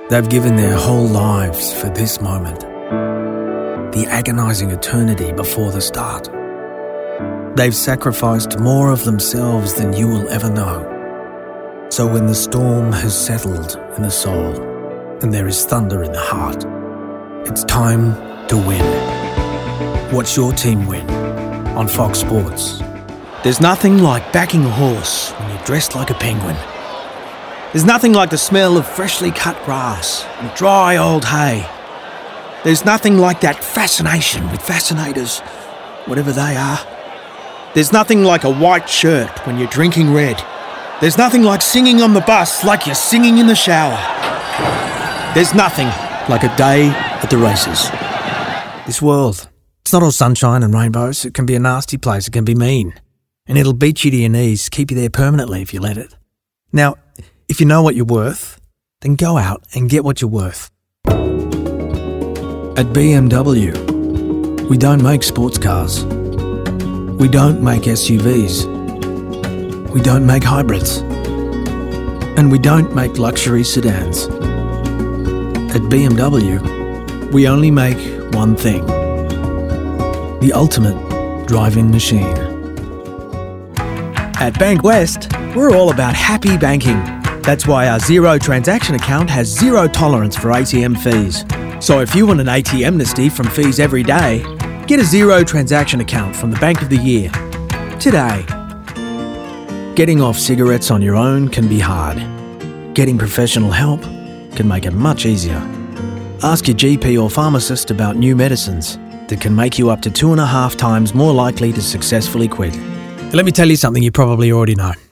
They've given their whole lives for this moment, the agonising eternity before the start. They've sacrificed more of themselves than you will ever know. So when the storm has settled in the soul and there is thunder in the heart, it's time to win. Watch your team win on Fox Sports. There's nothing like backing a horse when you're dressed like a penguin. There's nothing like the smell of freshly cut grass and dry old hay. There's nothing like that fascination with fascinators, whatever they are. There's nothing like a white shirt when you're drinking red. There's nothing like singing on the bus like you're singing in the shower. There's nothing like a day at the races. This world, it's not all sunshine and rainbows. It can be a nasty place. It can be mean. And it'll beat you to your knees, keep you there permanently if you let it. Now, if you know what you're worth, then go out and get what you're worth. At BMW, we don't make sports cars. We don't make SUVs. We don't make hybrids. And we don't make luxury sedans. At BMW, we only make one thing: the ultimate drive-in machine. At Bank West, we're all about happy banking. That's why our zero transaction account has zero tolerance for ATM fees. So if you want an ATM amnesty from fees every day, get a zero transaction account from the Bank of the Year today. Getting off cigarettes on your own can be hard. Getting professional help can make it much easier. Ask your GP or pharmacist about new medicines that can make you up to 2.5 times more likely to successfully quit. Let me tell you something you probably already know.